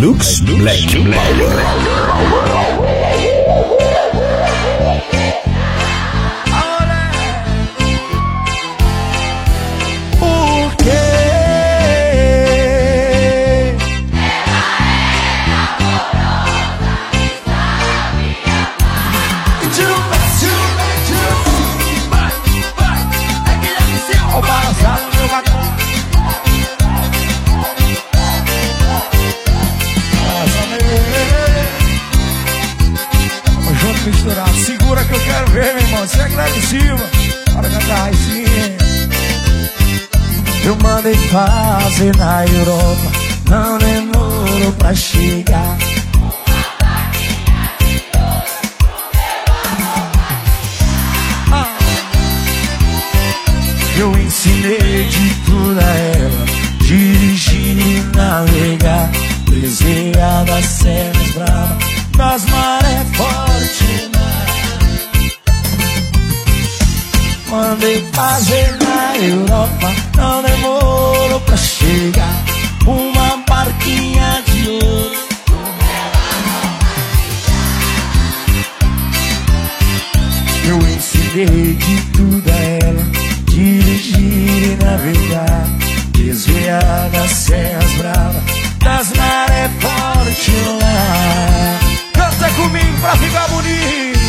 Lux Black Power. Misturar, segura que eu quero ver, meu irmão. Você é agressiva, para cantar raizinha. Eu mandei fazer na Europa, não demorou pra chegar. Eu ensinei de tudo a ela, dirigir e navegar, desenhar das serras bravas, das marés fortes. Mandei fazer na Europa, não demorou pra chegar, uma barquinha de ouro. Eu ensinei de tudo a ela, dirigir e navegar, desviar das serras bravas, das marés fortes lá. Canta comigo pra ficar bonito.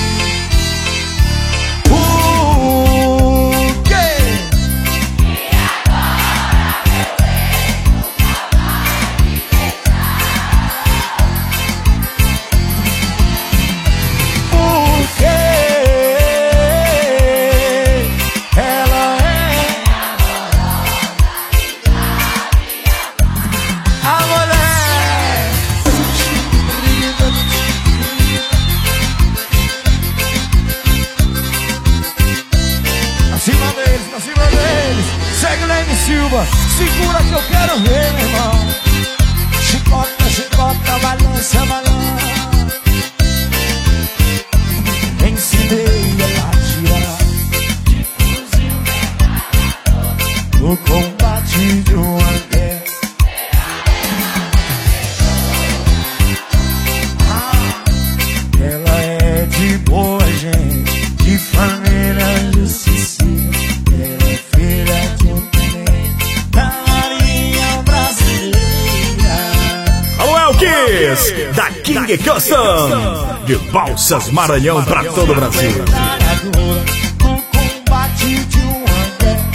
O quê? E agora meu rei nunca vai me deixar. Porque ela é a mulher. Pra cima deles, segue o Leme Silva, segura que eu quero ver, meu irmão. Chicota, chicota, balança, balança. Ensinei ela a tirar de fuzil no combate de uma guerra. Ela é de boa gente, de família justiça. Da King Custom, de Balsas Maranhão pra todo o Brasil. No combate de uma guerra.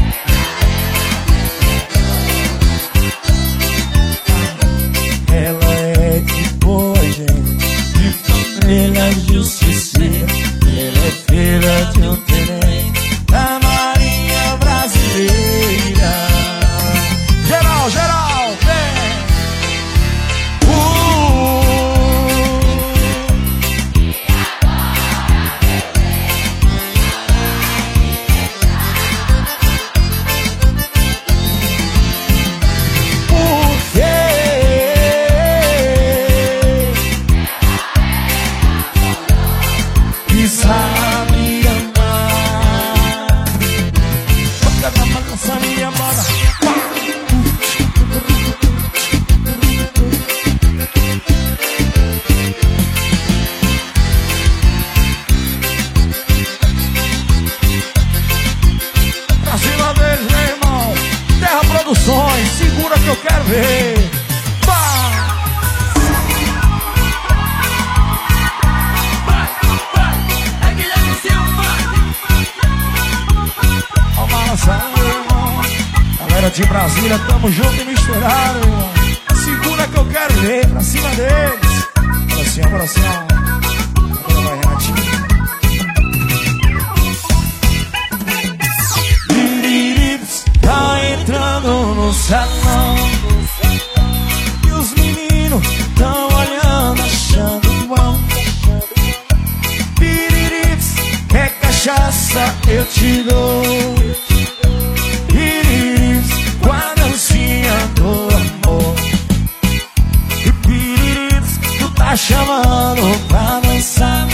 Ela é de boa gente, de família justiceira. Ela é filha de um tenente da Marinha Brasileira. Geral, geral, vem! Segura que eu quero ver. Ó, balançando, meu irmão. Galera de Brasília, tamo junto e misturado, meu irmão. Segura que eu quero ver, pra cima deles. Coração, coração. Agora vai, Renatinho. Tá entrando no salão e os meninos tão olhando, achando bom. Piririps, quer cachaça, eu te dou. Piririps, com a dancinha do amor. E piririps, tu tá chamando pra dançar.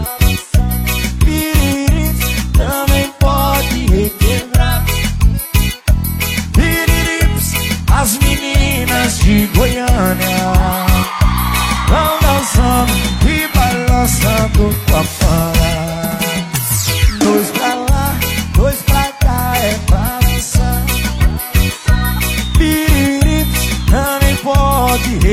Piririps, também pode requebrar. As meninas de Goiânia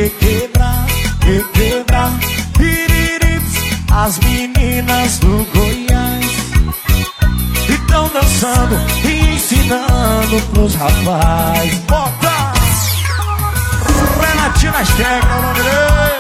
requebrar, requebrar. Piririps, as meninas do Goiás estão dançando e ensinando pros rapazes. Bota! Renatinho nas teclas, o nome dele.